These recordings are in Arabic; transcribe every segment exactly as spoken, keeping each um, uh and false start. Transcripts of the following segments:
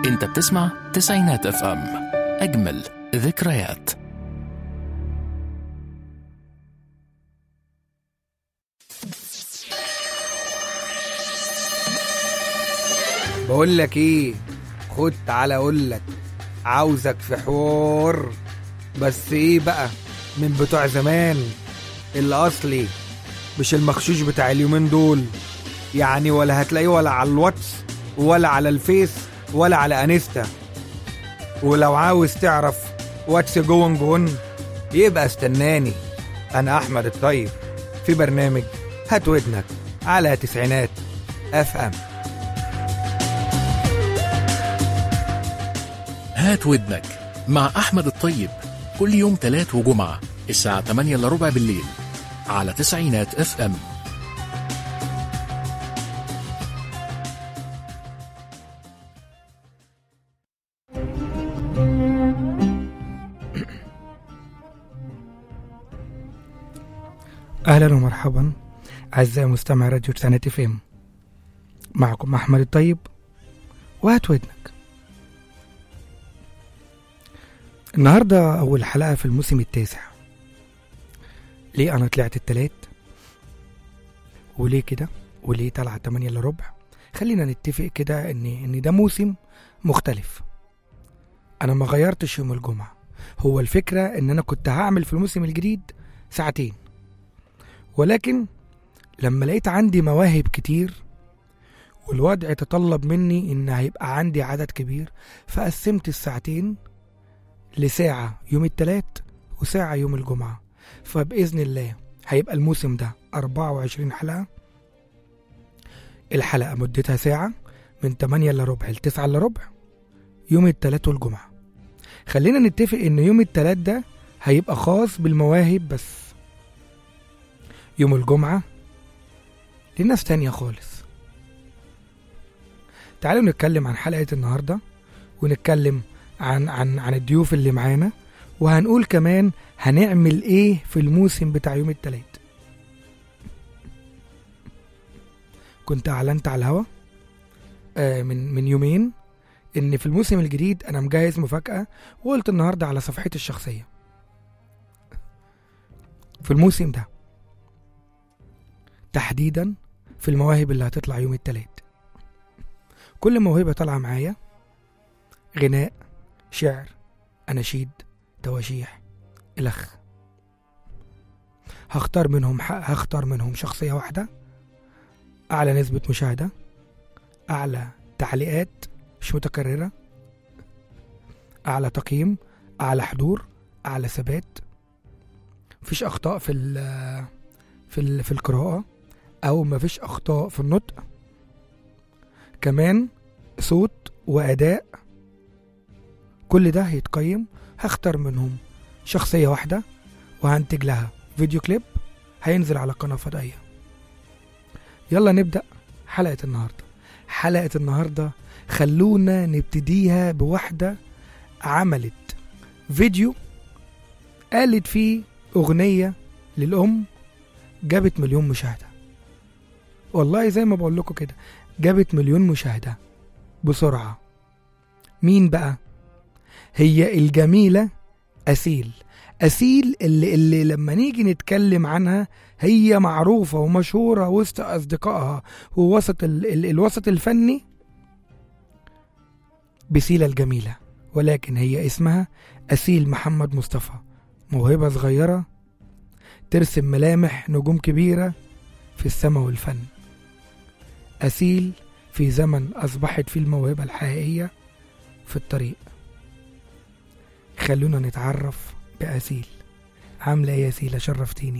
انت بتسمع تسعينات اف ام، اجمل ذكريات. بقول لك ايه، خد تعالى اقول لك، عاوزك في حوار، بس ايه بقى، من بتوع زمان الاصلي، مش المخشوش بتاع اليومين دول يعني، ولا هتلاقيه ولا على الواتس ولا على الفيس ولا على انستا. ولو عاوز تعرف واتس جوين جون يبقى استناني، انا احمد الطيب في برنامج هات ودنك على تسعينات اف ام. هات ودنك مع أحمد الطيب كل يوم تلات وجمعة الساعة تمانية إلا ربع بالليل على تسعينات اف ام. أهلا ومرحبا أعزائي مستمعي راديو تسعينات اف ام، معكم أحمد الطيب وهات ودنك. النهاردة أول حلقة في الموسم التاسع. ليه أنا طلعت التلات وليه كده وليه طلع تمانية إلا ربع؟ خلينا نتفق كده إن إن ده موسم مختلف. أنا ما غيرتش يوم الجمعة، هو الفكرة إن أنا كنت هعمل في الموسم الجديد ساعتين، ولكن لما لقيت عندي مواهب كتير والوضع تطلب مني إن هيبقى عندي عدد كبير، فقسمت الساعتين لساعة يوم التلات وساعة يوم الجمعة. فبإذن الله هيبقى الموسم ده أربعة وعشرين حلقة، الحلقة مدتها ساعة من تمانية إلا ربع لتسعة إلا ربع يوم التلات والجمعة. خلينا نتفق إن يوم التلات ده هيبقى خاص بالمواهب بس، يوم الجمعة لناس تانية خالص. تعالوا نتكلم عن حلقة النهاردة، ونتكلم عن عن عن الضيوف اللي معانا، وهنقول كمان هنعمل ايه في الموسم بتاع يوم التلات. كنت اعلنت على الهوا آه من من يومين ان في الموسم الجديد انا مجهز مفاجأة، وقلت النهاردة على صفحتي الشخصية. في الموسم ده تحديدا في المواهب اللي هتطلع يوم التلات، كل موهبة طالعة معايا، غناء، شعر، أناشيد، تواشيح، الأخ. هختار منهم هختار منهم شخصية واحدة، أعلى نسبة مشاهدة، أعلى تعليقات مش متكررة، أعلى تقييم، أعلى حضور، أعلى ثبات، مفيش أخطاء في ال في ال في القراءة، أو مفيش أخطاء في النطق، كمان صوت وأداء، كل ده هيتقيم. هختار منهم شخصية واحدة وهنتج لها فيديو كليب هينزل على قناة فضائية. يلا نبدأ حلقة النهاردة. حلقة النهاردة خلونا نبتديها بواحدة عملت فيديو قالت فيه أغنية للأم جابت مليون مشاهدة. والله زي ما بقول لكم كده، جابت مليون مشاهدة بسرعة. مين بقى؟ هي الجميلة أسيل. أسيل اللي, اللي لما نيجي نتكلم عنها هي معروفة ومشهورة وسط أصدقائها ووسط ال ال الوسط الفني بسيلة الجميلة، ولكن هي اسمها أسيل محمد مصطفى. موهبة صغيرة ترسم ملامح نجوم كبيرة في السماء والفن. أسيل في زمن أصبحت فيه الموهبة الحقيقية في الطريق. خلونا نتعرف بأسيل. عاملة ايه يا أسيلة؟ شرفتيني.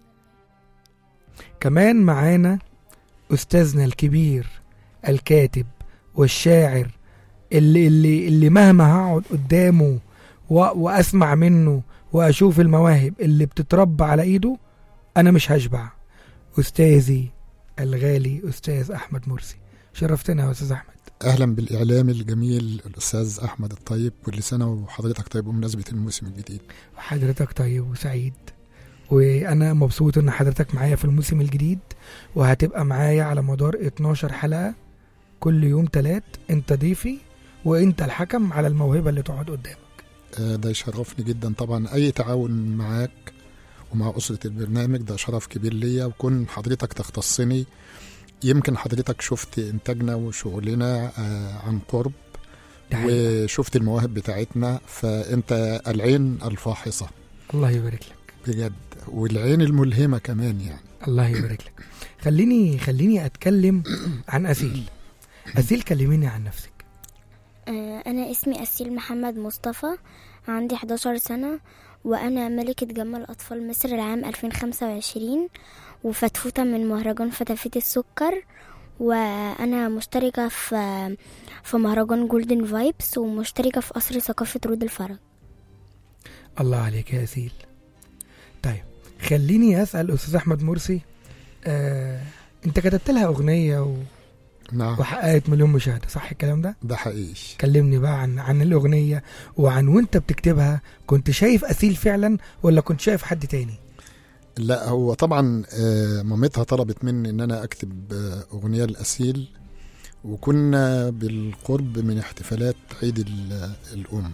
كمان معانا أستاذنا الكبير الكاتب والشاعر اللي, اللي, اللي مهما هقعد قدامه وأسمع منه وأشوف المواهب اللي بتتربى على إيده أنا مش هشبع. أستاذي الغالي أستاذ أحمد مرسي، شرفتنا يا أستاذ أحمد. أهلا بالإعلام الجميل الأستاذ أحمد الطيب، كل سنة وحضرتك طيب بمناسبة الموسم الجديد. حضرتك طيب وسعيد، وأنا مبسوط إن حضرتك معايا في الموسم الجديد، وهتبقى معايا على مدار اتناشر حلقة كل يوم تلات. انت ضيفي وانت الحكم على الموهبة اللي تقعد قدامك. آه، ده يشرفني جدا طبعا. اي تعاون معاك ومع أسرة البرنامج ده شرف كبير ليا، وكون حضرتك تختصني. يمكن حضرتك شفت إنتاجنا وشغلنا آه عن قرب، وشفت المواهب بتاعتنا، فأنت العين الفاحصة. الله يبارك لك بجد، والعين الملهمة كمان يعني. الله يبارك لك. خليني خليني أتكلم عن أسيل. أسيل كلميني عن نفسك. أنا اسمي أسيل محمد مصطفى، عندي حداشر سنة، وأنا ملكة جمال أطفال مصر العام ألفين وخمسة وعشرين، وفتفوتة من مهرجان فتافيت السكر، وأنا مشتركة في في مهرجان جولدن فايبس، ومشتركة في قصر ثقافة رود الفرج. الله عليك يا أسيل. طيب خليني أسأل أستاذ أحمد مرسي، آه، أنت كتبت لها أغنية و... نعم. وحققت مليون مشاهدة، صح الكلام ده؟ ده حقيقي. كلمني بقى عن عن الأغنية، وعن وانت بتكتبها كنت شايف أسيل فعلا ولا كنت شايف حد تاني؟ لا، هو طبعا مامتها طلبت مني ان انا اكتب اغنية لأسيل، وكنا بالقرب من احتفالات عيد الأم.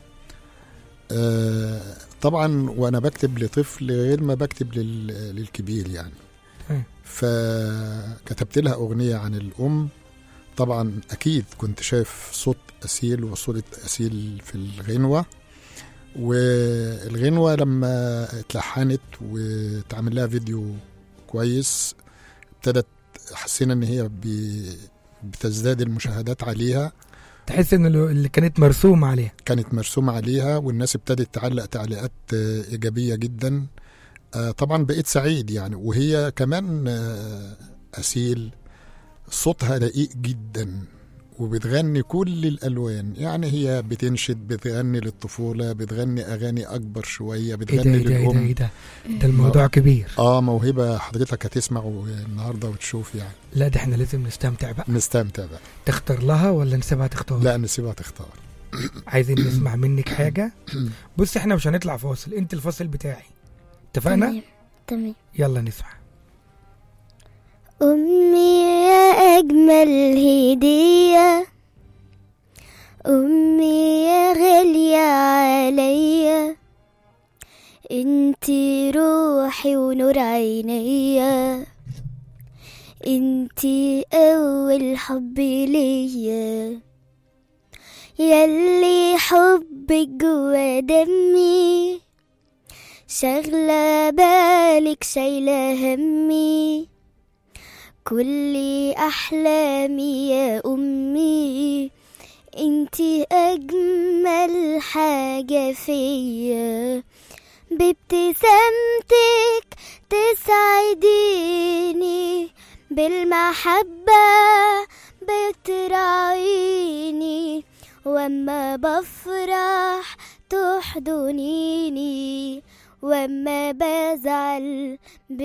طبعا وانا بكتب لطفل غير ما بكتب للكبير يعني. فكتبت لها أغنية عن الأم. طبعا أكيد كنت شايف صوت أسيل وصورة أسيل في الغنوة، والغنوة لما اتلحنت وتعمل لها فيديو كويس ابتدت حسينا ان هي بتزداد المشاهدات عليها. تحس ان اللي كانت مرسومة عليها كانت مرسومة عليها، والناس ابتدت تعلق تعليقات إيجابية جدا. طبعا بقيت سعيد يعني. وهي كمان أسيل صوتها رقيق جدا، وبتغني كل الألوان يعني. هي بتنشد، بتغني للطفولة، بتغني أغاني أكبر شوية، بتغني إيه ده للأم. إيه ده إيه ده ده الموضوع كبير. آه موهبة. حضرتك هتسمعه النهاردة وتشوف يعني. لا ده احنا لازم نستمتع بقى. نستمتع بقى. تختار لها ولا نسيبها تختار؟ لا نسيبها تختار. عايزين نسمع منك حاجة. بص احنا مش هنطلع فاصل، انت الفاصل بتاعي، اتفقنا؟ تمام تمام. يلا نسمع. أمي يا أجمل هدية، أمي يا غالية عليا، انتي روحي ونور عينيا، انتي أول حب ليا، ياللي حبك جوا دمي، شغلة بالك شايلة همي، كل أحلامي يا أمي، انتي أجمل حاجة فيا، بابتسامتك تسعديني، بالمحبة بتراعيني، وأما بفرح تحضنيني، وأما بزعل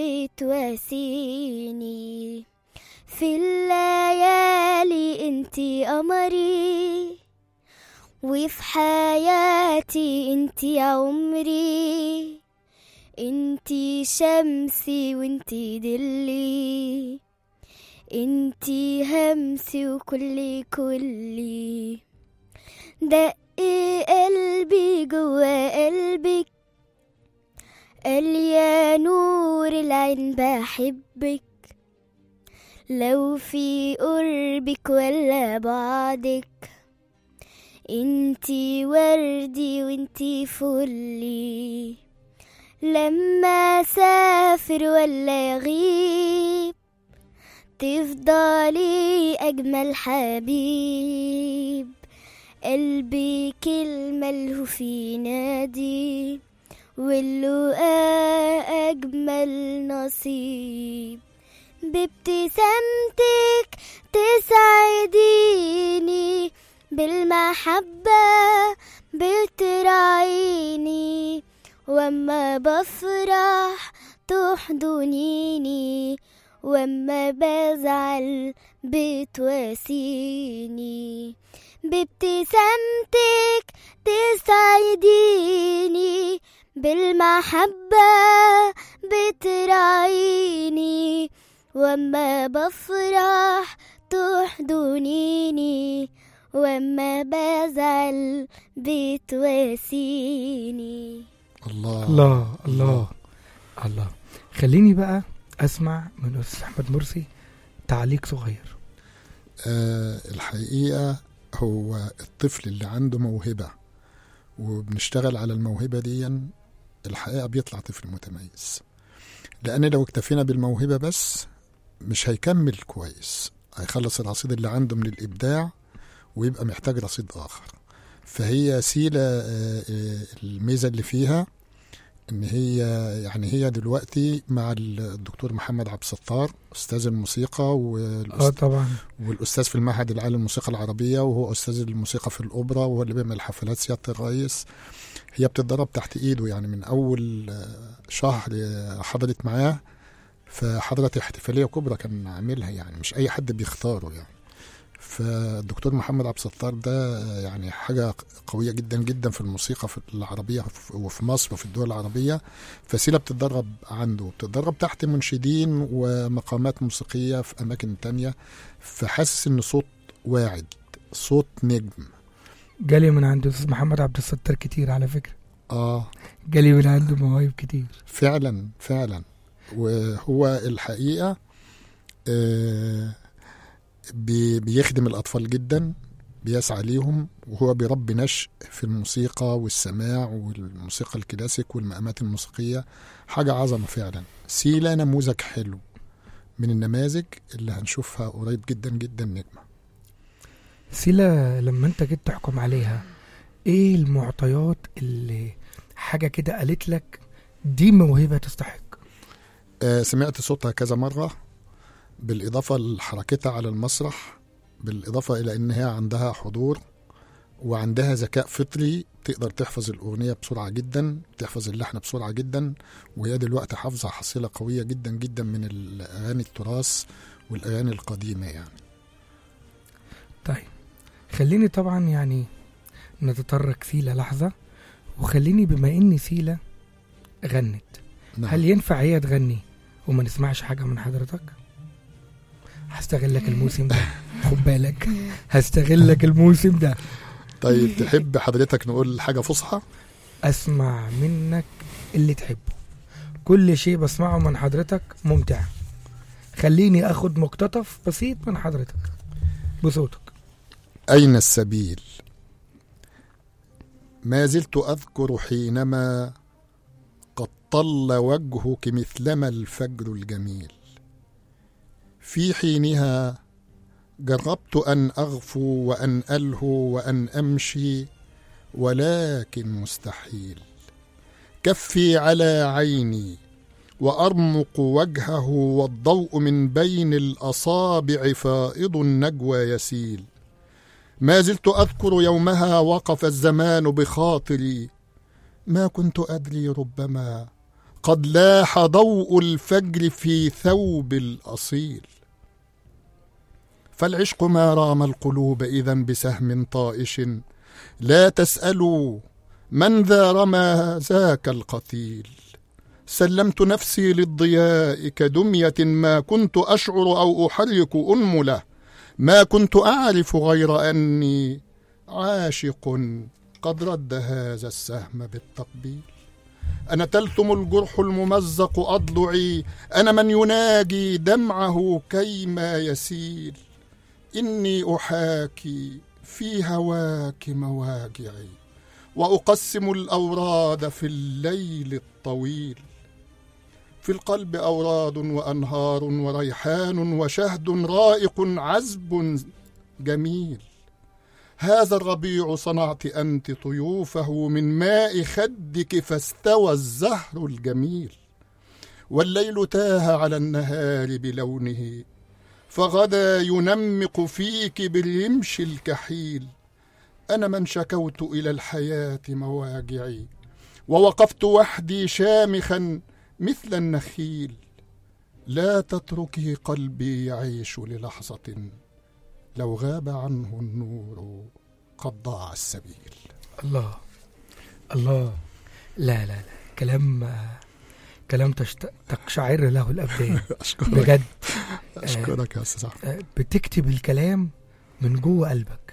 بتواسيني، في الليالي انتي قمري، وفي حياتي انتي عمري، انتي شمسي وانتي دلي، انتي همسي وكلي كلي، دق قلبي جوا قلبك، قال يا نور العين بحبك، لو في قربك ولا بعدك، انتي وردي وانتي فلي، لما سافر ولا يغيب تفضلي أجمل حبيب، قلبي كلمة له في نادي، واللقاء أجمل نصيب، بابتسامتك تسعديني، بالمحبة بتراعيني، وأما بفرح تحضنيني، وأما بزعل بتواسيني، بابتسامتك تسعديني، بالمحبة بتراعيني، وأما بفرح تحضنيني، وما بزعل بتواسيني. الله الله الله الله. خليني بقى اسمع من استاذ احمد مرسي تعليق صغير. أه الحقيقة هو الطفل اللي عنده موهبة وبنشتغل على الموهبة دي الحقيقة بيطلع طفل متميز، لأن لو اكتفينا بالموهبة بس مش هيكمل كويس، هيخلص الرصيد اللي عنده من الإبداع ويبقى محتاج رصيد آخر. فهي سيلة الميزة اللي فيها إن هي يعني هي دلوقتي مع الدكتور محمد عبد الستار أستاذ الموسيقى اه طبعا والأستاذ في المعهد العالي للموسيقى العربية، وهو أستاذ الموسيقى في الأوبرا، وهو اللي بيعمل حفلات سيادة الرئيس. هي بتتدرب تحت إيده، يعني من أول شهر حضرت معاه فحضرت احتفالية كبرى كان عاملها، يعني مش أي حد بيختاره يعني. فالدكتور محمد عبد الستار ده يعني حاجة قوية جدا جدا في الموسيقى في العربية وفي مصر وفي الدول العربية. فسيلة بتتدرب عنده، بتتدرب تحت منشدين ومقامات موسيقية في أماكن تانية، فحاسس إن صوت واعد، صوت نجم. جالي من عنده أستاذ محمد عبد الستار كتير على فكرة. آه جالي من عنده مواهب كتير فعلا فعلا. وهو الحقيقة آه بيخدم الأطفال جدا، بيسعى ليهم، وهو بيربي نشء في الموسيقى والسماع والموسيقى الكلاسيك والمقامات الموسيقية. حاجة عظمة فعلا. سيلة نموذج حلو من النماذج اللي هنشوفها قريب جدا جدا نجمة. سيلة لما انت جيت تحكم عليها ايه المعطيات اللي حاجة كده قالت لك دي موهبة تستحق؟ آه سمعت صوتها كذا مرة، بالإضافة لحركتها على المسرح، بالإضافة إلى أنها عندها حضور وعندها ذكاء فطري، تقدر تحفظ الأغنية بسرعة جدا، تحفظ اللحن بسرعة جدا، وهي دلوقتي حافظة حصيلة قوية جدا جدا من الأغاني التراث والأغاني القديمة يعني. طيب خليني طبعا يعني نتطرق سيلة لحظة، وخليني بما إني سيلة غنت نعم. هل ينفع هي تغني وما نسمعش حاجة من حضرتك؟ هستغلك الموسم ده، خد بالك هستغلك الموسم ده. طيب تحب حضرتك نقول حاجة فصحى؟ أسمع منك اللي تحبه، كل شيء بسمعه من حضرتك ممتع. خليني أخد مقتطف بسيط من حضرتك بصوتك. أين السبيل؟ ما زلت أذكر حينما قد طل وجهك مثلما الفجر الجميل، في حينها جربت أن أغفو وأن ألهو وأن أمشي، ولكن مستحيل. كفي على عيني وأرمق وجهه، والضوء من بين الأصابع فائض النجوى يسيل. ما زلت أذكر يومها وقف الزمان بخاطري، ما كنت أدري ربما قد لاح ضوء الفجر في ثوب الأصيل. فالعشق ما رام القلوب إذن بسهم طائش، لا تسألوا من ذا رمى ذاك القتيل. سلمت نفسي للضياء كدمية، ما كنت أشعر أو أحرك أنملة، ما كنت أعرف غير أني عاشق قد رد هذا السهم بالتقبيل. أنا تلثم الجرح الممزق أضلعي، أنا من يناجي دمعه كيما يسيل. إني أحاكي في هواك مواجعي، وأقسم الأوراد في الليل الطويل. في القلب أوراد وأنهار وريحان وشهد رائق عذب جميل. هذا الربيع صنعت أنت طيوفه من ماء خدك، فاستوى الزهر الجميل. والليل تاه على النهار بلونه، فغدا ينمق فيك بالرمش الكحيل. أنا من شكوت إلى الحياة مواجعي، ووقفت وحدي شامخا مثل النخيل. لا تتركي قلبي يعيش للحظة، لو غاب عنه النور قد ضاع السبيل. الله الله. لا لا لا، كلام كلام تشت... تقشعر له الأبدان. بجد أشكرك يا أستاذ أحمد. بتكتب الكلام من جوه قلبك.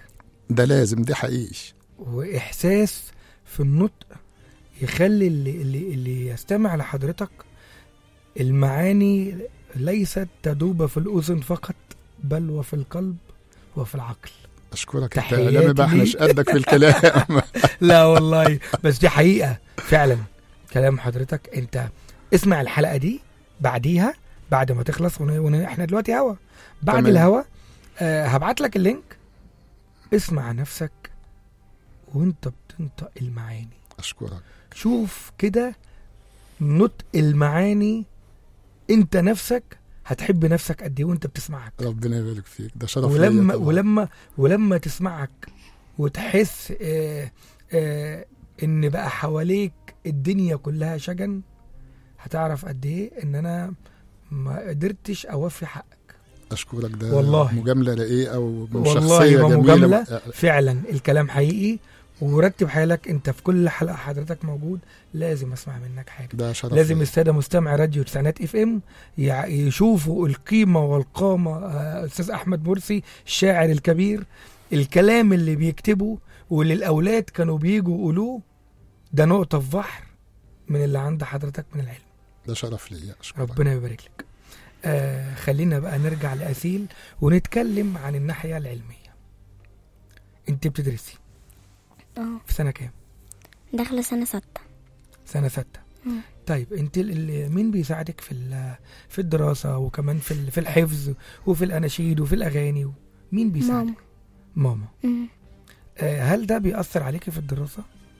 ده لازم، دي حقيقي. واحساس في النطق يخلي اللي, اللي, اللي يستمع لحضرتك المعاني ليست تدوب في الأذن فقط، بل وفي القلب وفي العقل. أشكرك. انت إعلامي بقى، احنا مش قدك في الكلام. لا والله، بس دي حقيقة فعلا كلام حضرتك. انت اسمع الحلقة دي بعديها بعد ما تخلص، واحنا دلوقتي هوا بعد تمام. الهوا أه هبعت لك اللينك، اسمع نفسك وانت بتنطق المعاني. أشكرك. شوف كده نطق المعاني، انت نفسك هتحب نفسك قد ايه وانت بتسمعك. ربنا يبارك فيك، ده شرف ولما ولما ولما تسمعك وتحس آه آه ان بقى حواليك الدنيا كلها شجن، هتعرف قد ايه ان انا ما قدرتش اوفي حقك. اشكرك. ده والله مجامله رقيقه ومن والله شخصيه جميله. مجاملة فعلا، الكلام حقيقي. ورتب حالك، انت في كل حلقه حضرتك موجود، لازم اسمع منك حاجه. ده شرف. لازم الساده مستمع راديو تسعينات اف ام يشوفوا القيمه والقامه. استاذ احمد مرسي الشاعر الكبير، الكلام اللي بيكتبه واللي الاولاد كانوا بيجوا يقولوه، ده نقطه في بحر من اللي عند حضرتك من العلم. ده شرف ليا. ربنا يبارك لك. آه خلينا بقى نرجع لأسيل ونتكلم عن الناحيه العلميه. انت بتدرسي اه في سنة كام؟ داخلة سنة ستة. سنة ستة. مم. طيب انت مين بيساعدك في في الدراسة وكمان في في الحفظ وفي الأناشيد وفي الأغاني؟ مين بيساعدك؟ ماما. ماما. آه هل ده بيأثر عليك في الدراسة؟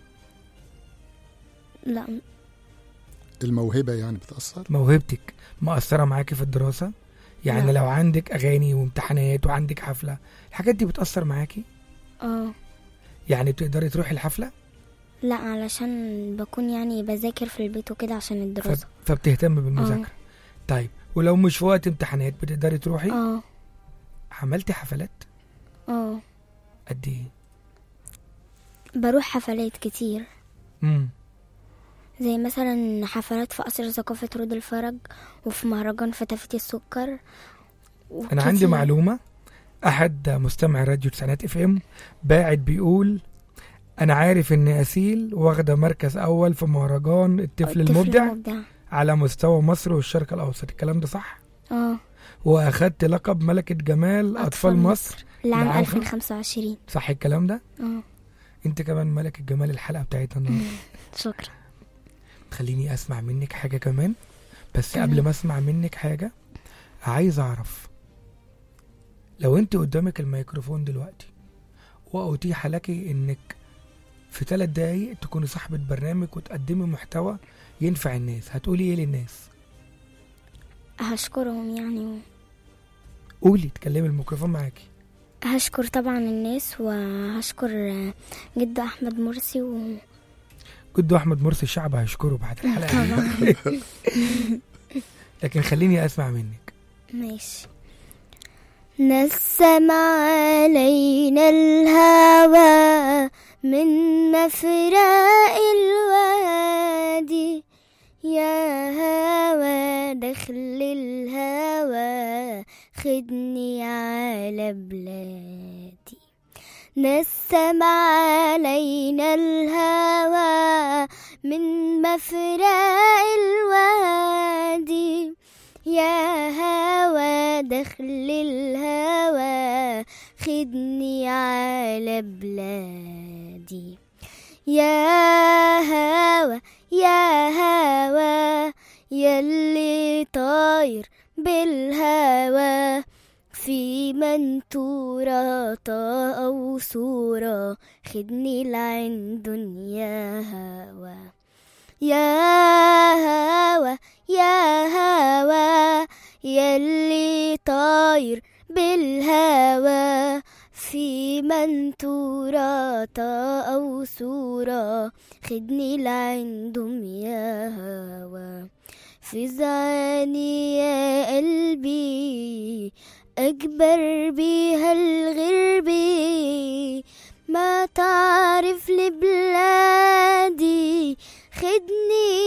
لا. الموهبة يعني بتأثر؟ موهبتك مأثرة معاكي في الدراسة؟ يعني لا. لو عندك أغاني وامتحانات وعندك حفلة، الحاجات دي بتأثر معاكي؟ اه. يعني بتقدري تروحي الحفلة؟ لا، علشان بكون يعني بذاكر في البيت وكده عشان الدراسة. فبتهتم بالمذاكرة. أوه. طيب ولو مش في وقت امتحانات بتقدري تروحي؟ اه. عملتي حفلات؟ اه. قد ايه؟ بروح حفلات كتير. امم زي مثلا حفلات في قصر ثقافة رود الفرج، وفي مهرجان فتافيت السكر. انا عندي معلومة، احد مستمع راديو تسعينات اف ام باعت بيقول انا عارف ان اسيل واخده مركز اول في مهرجان الطفل المبدع, المبدع على مستوى مصر والشرق الاوسط. الكلام ده صح؟ اه. واخدت لقب ملكة جمال اطفال, أطفال مصر لعام ألفين وخمسة وعشرين. صح الكلام ده؟ اه. انت كمان ملكة جمال الحلقة بتاعتنا النهارده. شكرا. خليني اسمع منك حاجة كمان، بس قبل ما اسمع منك حاجة عايز اعرف، لو انت قدامك الميكروفون دلوقتي وأتيح لك انك في ثلاث دقايق تكوني صاحبة برنامج وتقدمي محتوى ينفع الناس، هتقولي ايه للناس؟ هشكرهم يعني. قولي، تكلمي الميكروفون معاكي. هشكر طبعا الناس، وهشكر جدو احمد مرسي و... جدو احمد مرسي الشعب هيشكره بعد الحلقة. لكن خليني اسمع منك. ماشي. نسم علينا الهوى من مفرق الوادي، يا هوى دخل الهوى خدني على بلادي. نسم علينا الهوى من مفرق الوادي، يا هوى دخل الهوى خدني على بلادي. يا هوى يا هوى يلي طاير بالهوى، في منتورة طاقة وصورة خدني لعند يا هوى. يا هوى يا هوى يلي طاير بالهوى، في منتورة طاقة وصورة خدني لعندهم يا هوى. في زعاني يا قلبي أكبر بيها الغربي، ما تعرف لبلادي خدني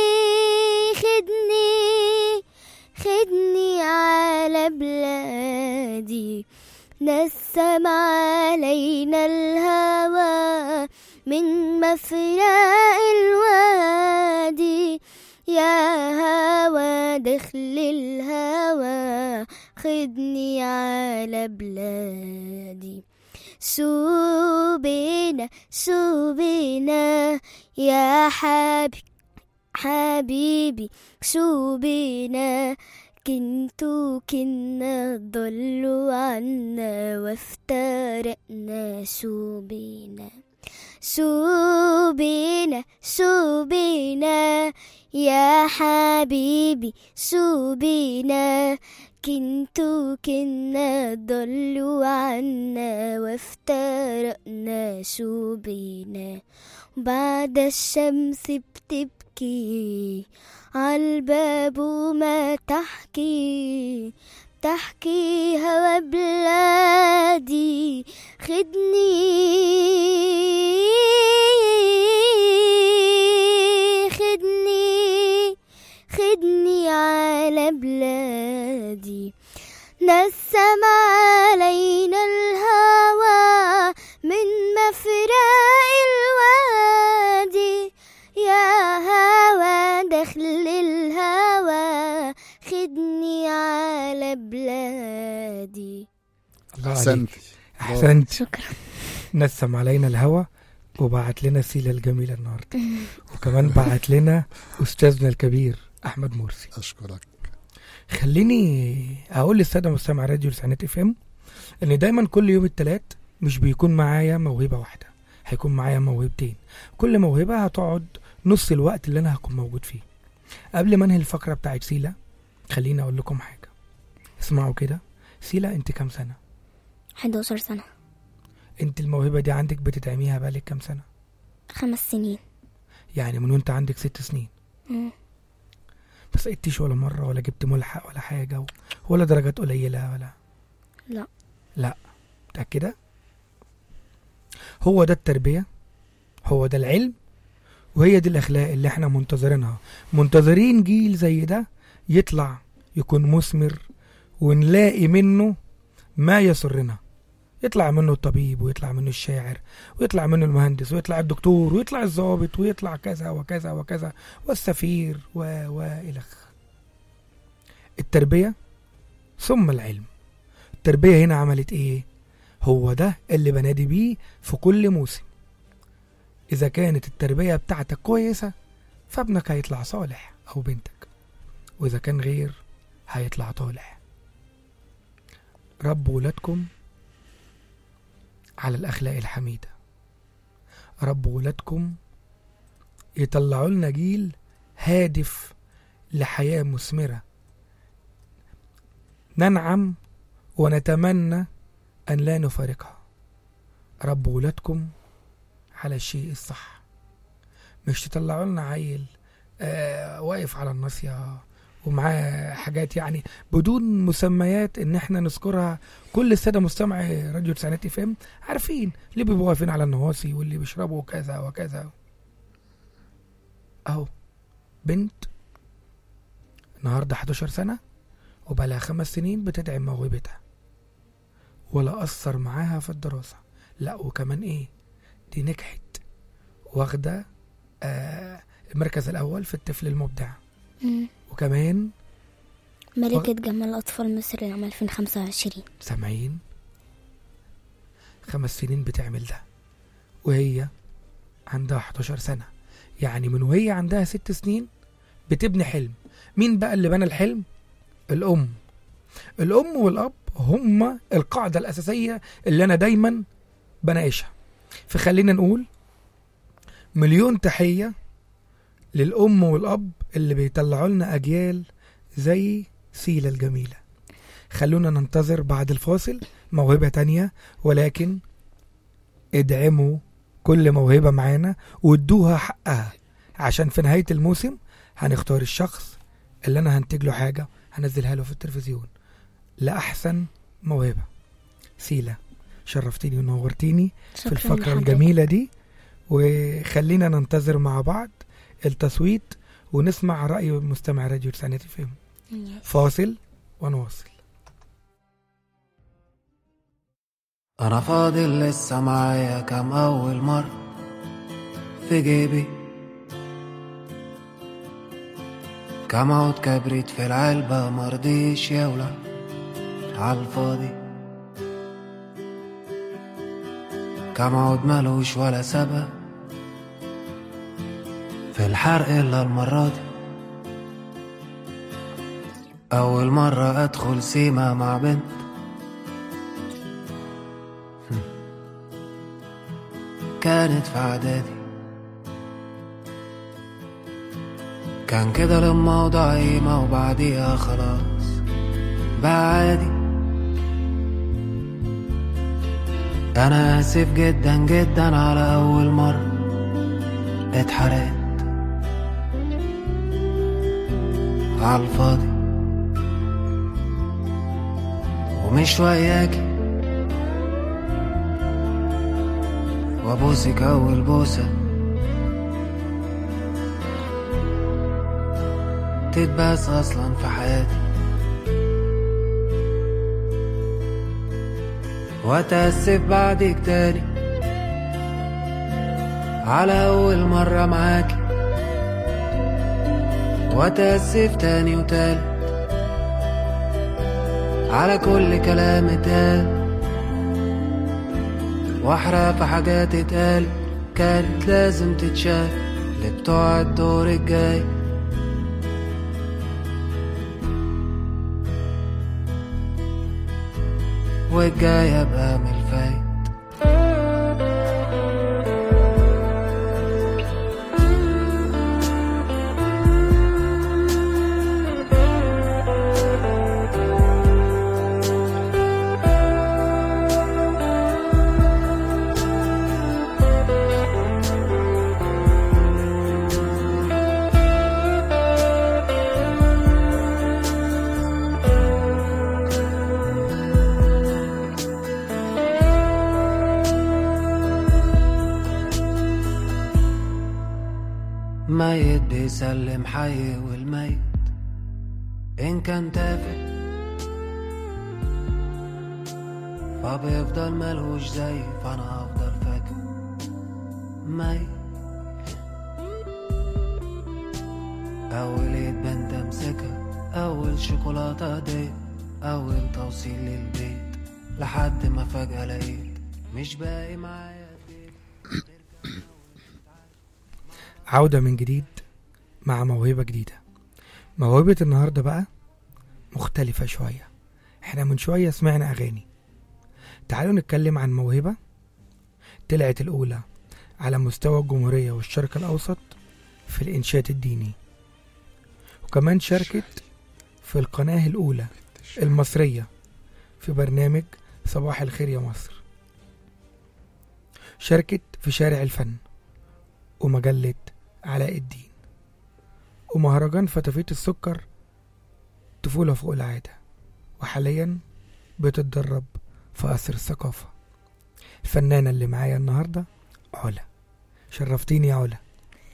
خدني خدني على بلادي. بلادي نسم علينا الهوى من مفرق الوادي يا هوى دخل الهوى خدني على بلادي سوبنا سوبنا يا حبيبي حبيبي سوبنا كنتو كنا ضلوا عنا وافترقنا سوبنا سوبنا سوبنا يا حبيبي سوبنا كنتو كنا ضلوا عنا وافترقنا سوبنا بعد الشمس بتبكي عالباب وما تحكي تحكي هوا بلادي خدني خدني خدني على بلادي نسم علينا الهوى من مفرق الوادي يا هوى دخل الهوى خدني على بلادي. أحسنت أحسنت. شكرا. نسم علينا الهوى وبعت لنا سيلة الجميلة النهاردة وكمان بعت لنا أستاذنا الكبير أحمد مرسي. أشكرك. خليني أقول للسادة مستمع راديو تسعينات اف ام إن دايما كل يوم التلات مش بيكون معايا موهبة واحدة، هيكون معايا موهبتين. كل موهبة هتقعد نص الوقت اللي أنا هكون موجود فيه. قبل ما انهي الفقرة بتاعت سيلة خليني أقول لكم حاجة، اسمعوا كده. سيلة أنت كام سنة؟ حداشر سنة. أنت الموهبة دي عندك بتدعميها بقالك كام سنة؟ خمس سنين. يعني من وانت عندك ست سنين. مم. ما سقطتيش ولا مرة ولا جبت ملحق ولا حاجة ولا درجات قليلة ولا؟ لا. لا. متأكدة؟ هو ده التربية، هو ده العلم، وهي دي الأخلاق اللي احنا منتظرينها. منتظرين جيل زي ده يطلع يكون مثمر ونلاقي منه ما يسرنا. يطلع منه الطبيب ويطلع منه الشاعر ويطلع منه المهندس ويطلع الدكتور ويطلع الضابط ويطلع كذا وكذا وكذا والسفير و وإلخ. التربية ثم العلم. التربية هنا عملت ايه؟ هو ده اللي بنادي بيه في كل موسم. إذا كانت التربية بتاعتك كويسة فابنك هيطلع صالح أو بنتك، وإذا كان غير هيطلع طالح. ربوا ولادكم على الأخلاق الحميدة، ربوا ولادكم يطلعوا لنا جيل هادف لحياة مثمرة ننعم ونتمنى أن لا نفارقها. ربوا ولادكم على الشيء الصح، مش تطلعوا لنا عيل آه واقف على الناصية ومعاه حاجات يعني بدون مسميات ان احنا نذكرها. كل السادة مستمعي راديو تسعينات اف ام عارفين اللي بيبقوا واقفين على النواصي واللي بيشربوا كذا وكذا. اهو بنت النهارده حداشر سنة وبقالها خمس سنين بتدعم موهبتها ولا أثر معاها في الدراسة، لا وكمان ايه دي نجحت واخدة آه المركز الأول في الطفل المبدع. مم. وكمان ملكة جمال أطفال مصر العام ألفين وخمسة وعشرين. سامعين؟ خمس سنين بتعمل ده وهي عندها حداشر سنة، يعني من وهي عندها ست سنين بتبني حلم. مين بقى اللي بنى الحلم؟ الأم. الأم والأب هم القاعدة الأساسية اللي أنا دايما بناقشها. فخلينا نقول مليون تحية للأم والأب اللي بيطلعوا لنا أجيال زي سيلة الجميلة. خلونا ننتظر بعد الفاصل موهبة تانية، ولكن ادعموا كل موهبة معانا وادوها حقها، عشان في نهاية الموسم هنختار الشخص اللي أنا هنتج له حاجة هنزلها له في التلفزيون لأحسن موهبة. سيلة شرفتيني ونورتيني في الفقرة لحضرتك. الجميلة دي، وخلينا ننتظر مع بعض التصويت ونسمع رأي مستمع راديو تسعينات اف ام. فاصل ونواصل. أنا فاضل لسه معايا كام أول مرة في جيبي، كام عود كبريت في العلبة مرضيش يولع عالفاضي، كام عود ملوش ولا سبب في الحرق إلا المرة دي. أول مرة أدخل سيما مع بنت كانت في إعدادي، كان كده لما وضع قيمة وبعديها خلاص بقى عادي. أنا آسف جدا جدا على أول مرة اتحرقت عالفاضي، ومش وياكي وابوسك اول بوسة تتباس اصلا في حياتي، واتأسف بعدك تاني على اول مرة معاكي، واتأسف تاني وتالت على كل كلام اتقال، واحرق في حاجات اتقال كانت لازم تتشال لبتوع الدور الجاي. والجاي ابقى من الفايت. ميت بيسلم حي والميت إن كان تافه فبيفضل ملوش زي، فأنا هفضل فاكر ميت. أول ايد بنت امسكها، أول شوكولاتة دي، أول توصيل للبيت، لحد ما فجأة لقيت مش باقي معايا. عودة من جديد مع موهبة جديدة. موهبة النهاردة بقى مختلفة شوية. احنا من شوية سمعنا أغاني، تعالوا نتكلم عن موهبة طلعت الأولى على مستوى الجمهورية والشرق الأوسط في الإنشاد الديني، وكمان شاركت في القناة الأولى المصرية في برنامج صباح الخير يا مصر، شاركت في شارع الفن ومجلة علاء الدين ومهرجان فتافيت السكر طفولة فوق العادة، وحاليا بتتدرب في قصر الثقافة. الفنانة اللي معايا النهاردة علا. شرفتيني يا علا.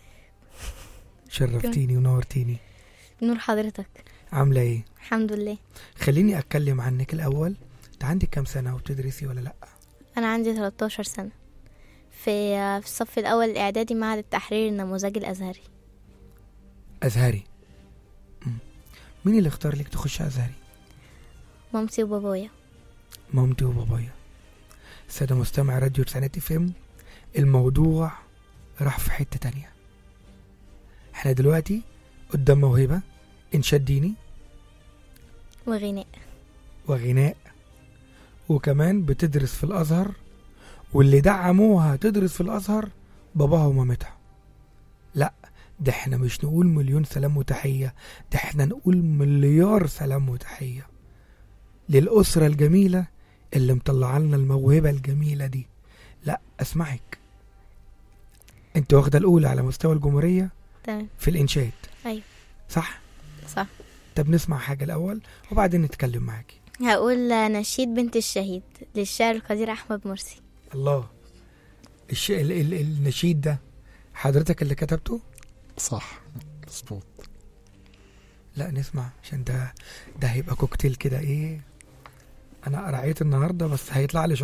شرفتيني ونورتيني. نور حضرتك. عاملة ايه؟ الحمد لله. خليني اتكلم عنك الاول. انت عندك كام سنة وبتدرسي ولا لا؟ انا عندي ثلاثة عشر سنة في في الصف الاول الاعدادي معهد التحرير النموذجي الازهري. ازهري. م. مين اللي اختار لك تخش ازهري؟ مامتي وبابايا. مامتي وبابايا. سادة مستمع راديو تسعينات اف ام، الموضوع راح في حتة تانية. احنا دلوقتي قدام موهبة انشاد ديني وغناء وغناء وكمان بتدرس في الازهر، واللي دعموها تدرس في الازهر باباها ومامتها. لا، ده احنا مش نقول مليون سلام وتحية، ده احنا نقول مليار سلام وتحية للأسرة الجميلة اللي مطلع لنا الموهبة الجميلة دي. لا اسمعك، انت واخدة الأولى على مستوى الجمهورية تمام في الإنشاد. أيوة صح؟ صح. طب نسمع حاجة الأول وبعدين نتكلم معاكي. هقول نشيد بنت الشهيد للشاعر القدير أحمد مرسي. الله. الش... ال... ال... النشيد ده حضرتك اللي كتبته؟ صح مظبوط. لا نسمع عشان ده ده هيبقى كوكتيل كده. ايه انا قرعيت النهارده بس هيطلع لي شعر.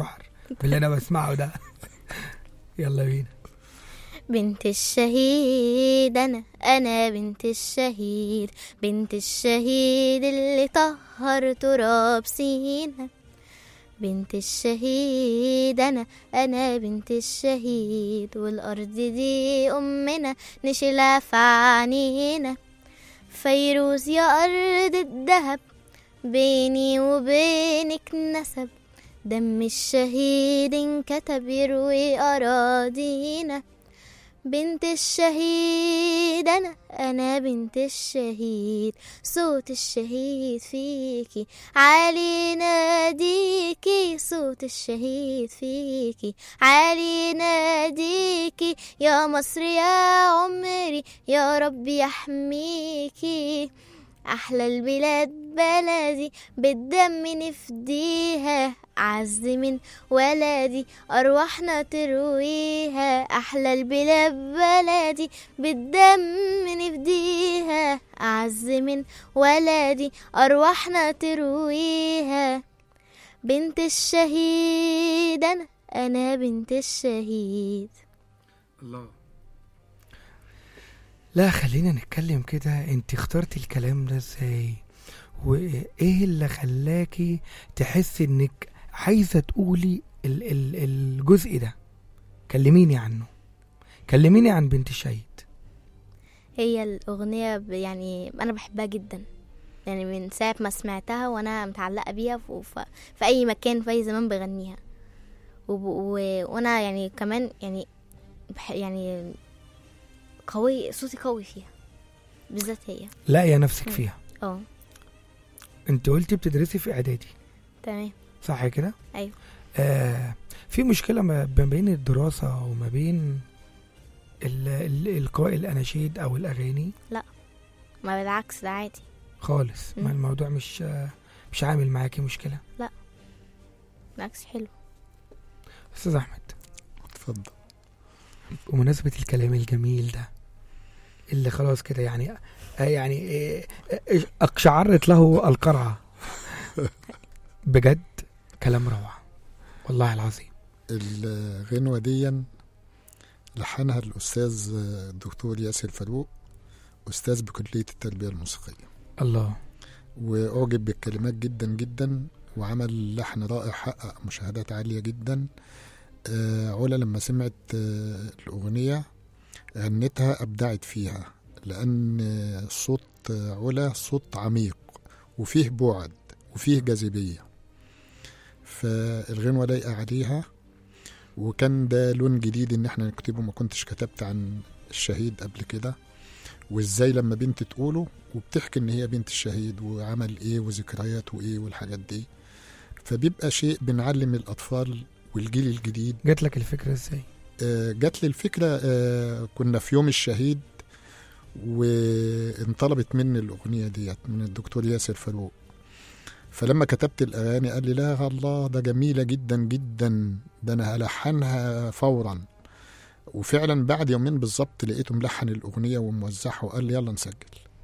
باللي انا بسمعه ده. يلا بينا. بنت الشهيد أنا أنا بنت الشهيد، بنت الشهيد اللي طهر تراب سينا. بنت الشهيد أنا أنا بنت الشهيد، والأرض دي أمنا نشيلها في عنينا. فيروز يا أرض الدهب، بيني وبينك نسب، دم الشهيد انكتب يروي أراضينا. بنت الشهيد أنا أنا بنت الشهيد، صوت الشهيد فيكي عالي ناديكي، صوت الشهيد فيكي عالي ناديكي. يا مصر يا عمري يا رب يحميكي، أحلى البلاد بلدي بالدم نفديها، أعز من ولدي أرواحنا ترويها. أحلى البلاد بلدي بالدم نفديها، أعز من ولدي أرواحنا ترويها. بنت الشهيد أنا أنا بنت الشهيد. الله. لا خلينا نتكلم كده، انت اخترتي الكلام ده ازاي؟ وايه اللي خلاكي تحسي انك عايزة تقولي ال ال الجزء ده؟ كلميني عنه، كلميني عن بنت الشهيد. هي الأغنية يعني أنا بحبها جدا، يعني من ساعة ما سمعتها وأنا متعلقة بيها في أي مكان في أي زمان بغنيها. وأنا يعني كمان يعني يعني قوي، صوتي قوي فيها بالذات هي. لا يا نفسك فيها. اه انت قلتي بتدرسي في اعدادي، تمام صح كده؟ ايوه. آه في مشكله ما بين الدراسه وما بين القاء الاناشيد او الاغاني؟ لا ما بالعكس، ده عادي خالص. ما الموضوع مش مش عامل معاكي مشكله؟ لا بالعكس حلو. استاذ احمد اتفضل. بمناسبه الكلام الجميل ده اللي خلاص كده يعني يعني اقشعرت له القرعه بجد، كلام روعه والله العظيم. الغنوه دي لحنها الاستاذ الدكتور ياسر فاروق، استاذ بكليه التربيه الموسيقيه. الله. واعجب بالكلمات جدا جدا، وعمل لحن رائع حقق مشاهدات عاليه جدا. آه علا لما سمعت آه الاغنيه غنتها ابدعت فيها، لان صوت علا صوت عميق وفيه بعد وفيه جاذبيه، فالغنوه لايقه عليها. وكان ده لون جديد ان احنا نكتبه، ما كنتش كتبت عن الشهيد قبل كده، وازاي لما بنت تقوله وبتحكي ان هي بنت الشهيد وعمل ايه وذكرياته ايه والحاجات دي، فبيبقى شيء بنعلم الاطفال والجيل الجديد. جات لك الفكره ازاي؟ آه جات لي الفكره، آه كنا في يوم الشهيد وانطلبت مني الاغنيه ديت من الدكتور ياسر فاروق، فلما كتبت الاغاني قال لي لا الله ده جميله جدا جدا، ده انا هلحنها فورا. وفعلا بعد يومين بالظبط لقيته ملحن الاغنيه وموزعها وقال لي يلا نسجل.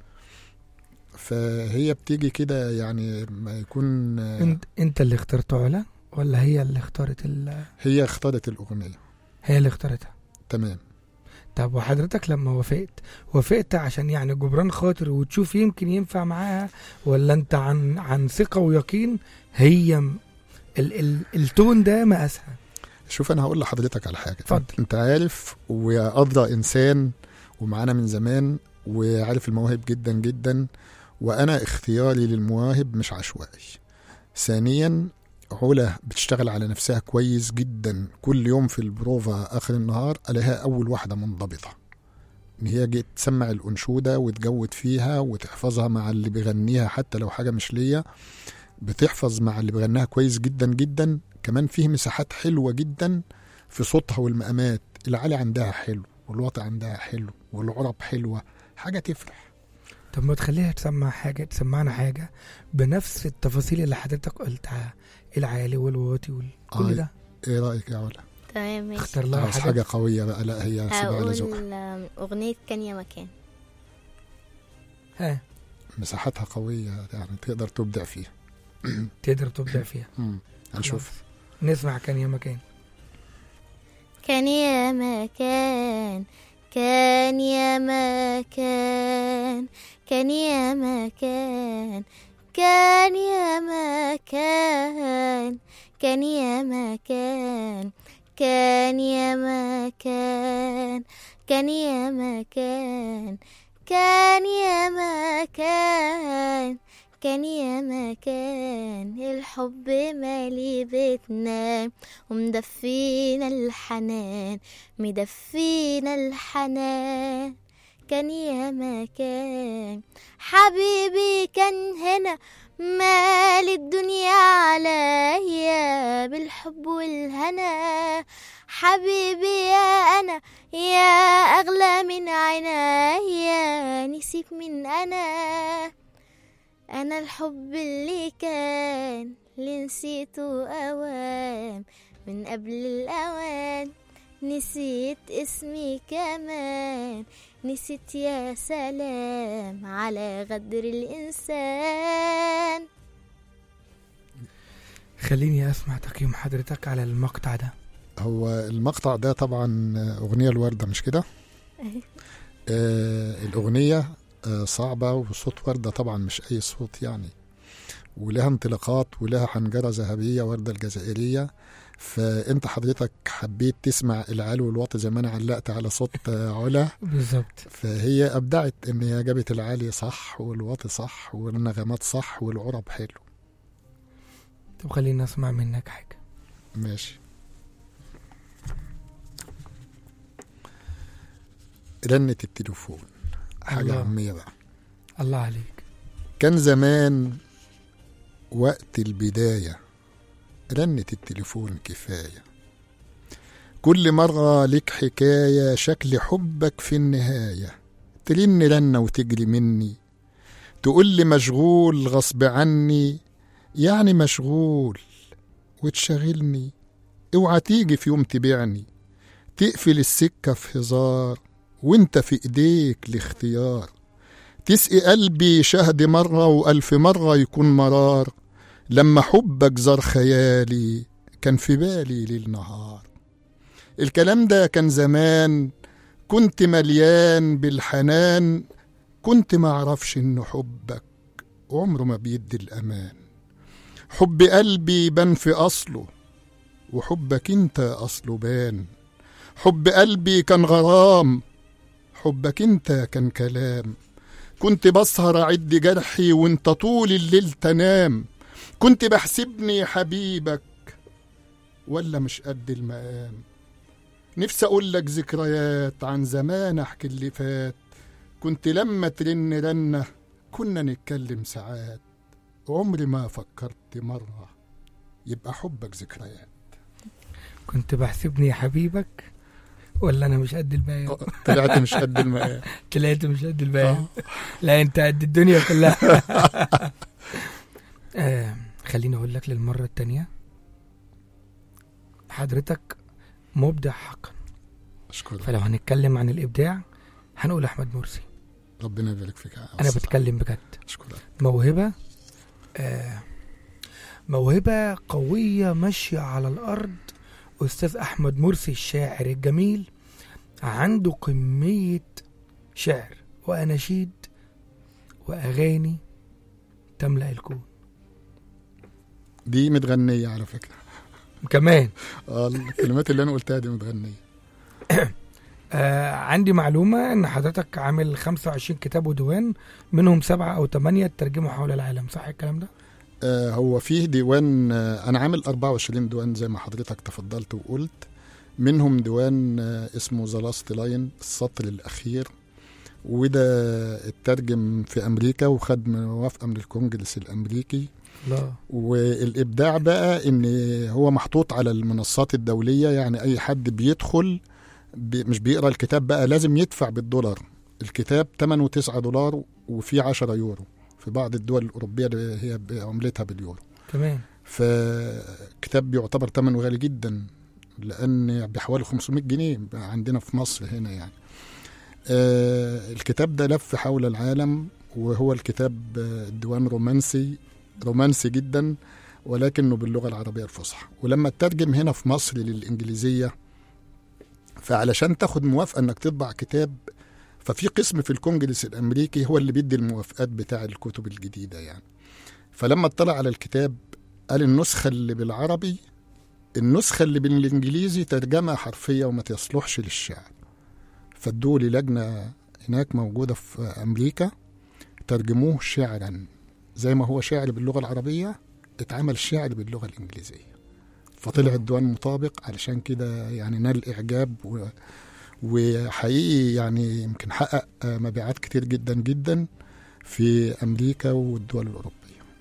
فهي بتيجي كده يعني ما يكون. انت انت اللي اخترت علا ولا هي اللي اختارت ال هي اختارت الاغنيه. هي اللي اختارتها. تمام. طب وحضرتك لما وافقت وافقت عشان يعني جبران خاطر وتشوف يمكن ينفع معاها، ولا انت عن عن ثقه ويقين هي ال ال التون ده مقاسها؟ شوف انا هقول لحضرتك على حاجه. فضل. انت عارف وادرى انسان ومعانا من زمان وعارف المواهب جدا جدا، وانا اختياري للمواهب مش عشوائي. ثانيا علا بتشتغل على نفسها كويس جدا، كل يوم في البروفا اخر النهار الاقيها اول واحده منضبطه، ان هي جيت تسمع الانشوده وتجود فيها وتحفظها مع اللي بيغنيها، حتى لو حاجه مش ليا بتحفظ مع اللي بيغنيها كويس جدا جدا. كمان فيه مساحات حلوه جدا في صوتها، والمقامات العالي عندها حلو والوطي عندها حلو والعرب حلوه، حاجه تفرح. طب ما تخليها تسمع حاجه، تسمعنا حاجه بنفس التفاصيل اللي حضرتك قلتها، العالي والواطي وكل آه ده. ايه رايك يا علا؟ تمام ماشي. اختار لها حاجه, حاجة قويه بقى. لا هي سيبها على ذوقها. اغنيه كان يا مكان. ها مساحتها قويه يعني تقدر تبدع فيها. تقدر تبدع فيها. امم هنشوف. نسمع كان يا مكان. كان يا مكان، كان يا مكان، كان يا مكان، كان يا مكان، كان يا مكان، كان يا مكان، كان يا مكان، كان يا مكان، كان يا مكان، الحب مالي بيتنا ومدفينا الحنان، مدفينا الحنان. كان يا مكان حبيبي كان هنا، مال الدنيا عليا بالحب والهنا. حبيبي يا أنا يا أغلى من عنايا، نسيك من أنا، أنا الحب اللي كان اللي نسيته أوام من قبل الأوان. نسيت اسمي كمان، نسيت يا سلام على غدر الإنسان. خليني أسمع تقييم حضرتك على المقطع ده. هو المقطع ده طبعا أغنية الوردة مش كده؟ آه الأغنية آه صعبة، وصوت وردة طبعا مش أي صوت يعني، ولها انطلاقات ولها حنجرة ذهبية وردة الجزائرية. فأنت حضرتك حبيت تسمع العلو والواطي زي ما أنا علقت على صوت علا بالظبط. فهي أبدعت إن هي جابت العالي صح والواطي صح والنغمات صح والعرب حلو. طب خلينا نسمع منك حاجة. ماشي. رنة التليفون حاجة الله. عامية بقى. الله عليك. كان زمان وقت البداية رنة التليفون كفاية، كل مرة لك حكاية، شكل حبك في النهاية. ترن رنة وتجري مني، تقول لي مشغول غصب عني، يعني مشغول وتشغلني. اوعى تيجي في يوم تبيعني، تقفل السكة في هزار وانت في ايديك الاختيار. تسقي قلبي شهد مرة وألف مرة يكون مرار، لما حبك زار خيالي كان في بالي ليل نهار. الكلام ده كان زمان، كنت مليان بالحنان، كنت معرفش إنه حبك عمره ما بيدي الأمان. حب قلبي بان في أصله، وحبك انت أصله بان. حب قلبي كان غرام، حبك انت كان كلام. كنت بسهر أعد جرحي وانت طول الليل تنام. كنت بحسبني حبيبك ولا مش قد المقام. نفسي أقول لك ذكريات عن زمان أحكي اللي فات. كنت لما ترن رنة كنا نتكلم ساعات، عمري ما فكرت مرة يبقى حبك ذكريات. كنت بحسبني حبيبك ولا أنا مش قد المقام. طلعت مش قد المقام. طلعت مش قد المقام. لا أنت قد الدنيا كلها. آه خليني أقول لك للمرة التانية، حضرتك مبدع حقا. أشكرك. فلو هنتكلم عن الإبداع هنقول أحمد مرسي. ربنا يبارك فيك. أنا بتكلم بجد. أشكرك. موهبة آه موهبة قوية ماشية على الأرض. أستاذ أحمد مرسي الشاعر الجميل عنده كمية شعر وأناشيد وأغاني تملأ الكون. دي متغنية على فكرة كمان. آه الكلمات اللي أنا قلتها دي متغنية. آه عندي معلومة أن حضرتك عامل خمسة وعشرين كتاب وديوان، منهم سبعة أو ثمانية ترجموا حول العالم، صح الكلام ده؟ آه هو فيه ديوان، آه أنا عامل أربعة وعشرين ديوان زي ما حضرتك تفضلت وقلت. منهم ديوان آه اسمه The Last Line، السطر الأخير، وده اترجم في أمريكا وخد موافقة من الكونجرس الأمريكي. لا. والإبداع بقى إن هو محطوط على المنصات الدولية، يعني أي حد بيدخل بي مش بيقرأ الكتاب بقى لازم يدفع بالدولار. الكتاب ثمنه تسعة دولار وفي عشرة يورو في بعض الدول الأوروبية اللي هي عملتها باليورو. تمام. فكتاب بيعتبر ثمنه غالي جدا لأن بحوالي خمسمائة جنيه عندنا في مصر هنا يعني. آه الكتاب ده لف حول العالم، وهو الكتاب ديوان رومانسي رومانسي جدا، ولكنه باللغة العربية الفصحى. ولما تترجم هنا في مصر للإنجليزية، فعلشان تاخد موافقة انك تطبع كتاب، ففي قسم في الكونجرس الامريكي هو اللي بيدي الموافقات بتاع الكتب الجديدة يعني. فلما اطلع على الكتاب قال النسخة اللي بالعربي، النسخة اللي بالانجليزي ترجمة حرفية وما تصلحش للشعر. فادوه للجنة هناك موجودة في امريكا، ترجموه شعرا زي ما هو شعر باللغة العربية، اتعمل شعر باللغة الانجليزية، فطلع الديوان مطابق. علشان كده يعني نال إعجاب و... وحقيقي يعني يمكن حقق مبيعات كتير جدا جدا في أمريكا والدول الأوروبية.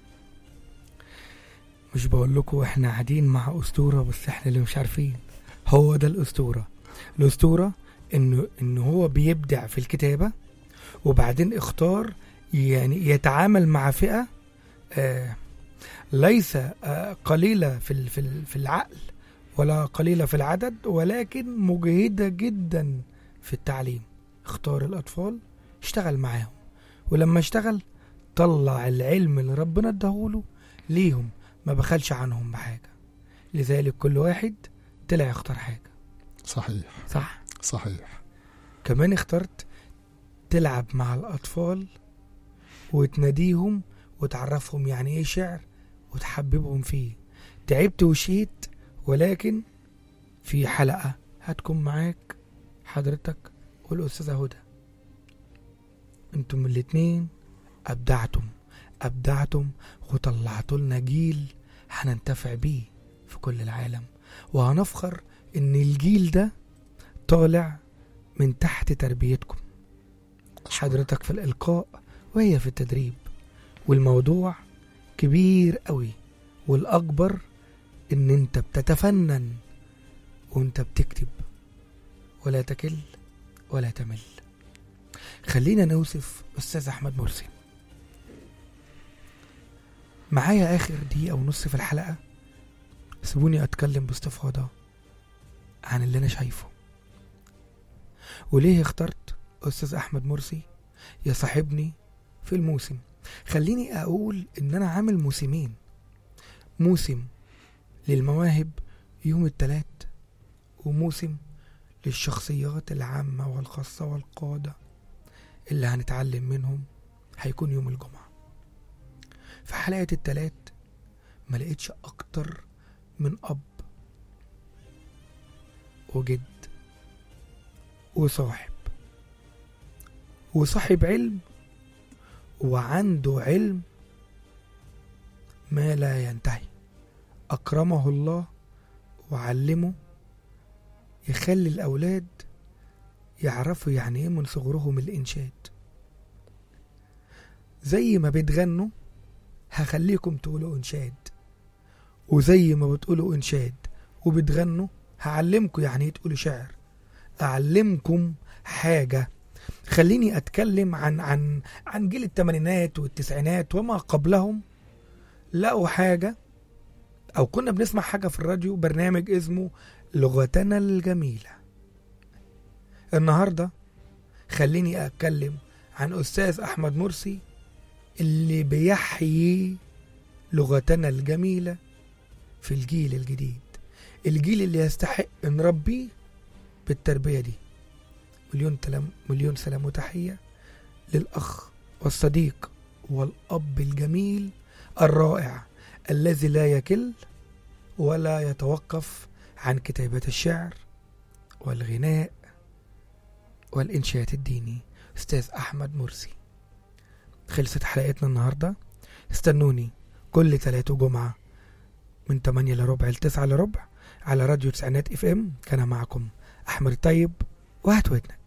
مش بقول لكم احنا قاعدين مع أسطورة، بس احنا اللي مش عارفين هو ده الأسطورة. الأسطورة انه انه هو بيبدع في الكتابة، وبعدين اختار يعني يتعامل مع فئة آه ليس قليلة في في العقل ولا قليلة في العدد، ولكن مجهدة جدا في التعليم. اختار الأطفال، اشتغل معاهم، ولما اشتغل طلع العلم اللي ربنا اداهوله ليهم، ما بخلش عنهم بحاجة. لذلك كل واحد طلع يختار حاجة. صحيح صح صحيح. كمان اخترت تلعب مع الأطفال وتناديهم وتعرفهم يعني ايه شعر وتحببهم فيه. تعبت وشيت، ولكن في حلقة هتكون معاك حضرتك والأستاذة هدى، انتم الاتنين أبدعتم أبدعتم وطلعتوا لنا جيل هننتفع بيه في كل العالم، وهنفخر ان الجيل ده طالع من تحت تربيتكم، حضرتك في الإلقاء وهي في التدريب. والموضوع كبير قوي، والأكبر ان انت بتتفنن وانت بتكتب، ولا تكل ولا تمل. خلينا نوصف أستاذ أحمد مرسي. معايا آخر دقيقة ونص في الحلقة، سيبوني أتكلم باستفاضة عن اللي أنا شايفه وليه اخترت أستاذ أحمد مرسي يصاحبني في الموسم. خليني أقول إن أنا عامل موسمين، موسم للمواهب يوم الثلاث، وموسم للشخصيات العامة والخاصة والقادة اللي هنتعلم منهم هيكون يوم الجمعة. في حلقة الثلاث ما لقيتش أكتر من أب وجد وصاحب وصاحب علم، وعنده علم ما لا ينتهي. أكرمه الله وعلمه يخلي الأولاد يعرفوا يعني ايه من صغرهم الإنشاد. زي ما بتغنوا هخليكم تقولوا إنشاد، وزي ما بتقولوا إنشاد وبتغنوا هعلمكم يعني ايه تقولوا شعر، أعلمكم حاجة. خليني أتكلم عن عن عن جيل الثمانينات والتسعينات وما قبلهم. لقوا حاجة أو كنا بنسمع حاجة في الراديو، برنامج اسمه لغتنا الجميلة. النهاردة خليني أتكلم عن أستاذ أحمد مرسي اللي بيحيي لغتنا الجميلة في الجيل الجديد، الجيل اللي يستحق نربيه بالتربية دي. مليون تلام مليون سلام وتحية للأخ والصديق والأب الجميل الرائع الذي لا يكل ولا يتوقف عن كتابة الشعر والغناء والإنشاد الديني، أستاذ أحمد مرسي. خلصت حلقتنا النهاردة. استنوني كل ثلاث وجمعة من ثمانية لربع لتسعة لربع على راديو تسعينات اف ام. كان معكم أحمد الطيب، وهات ودنك.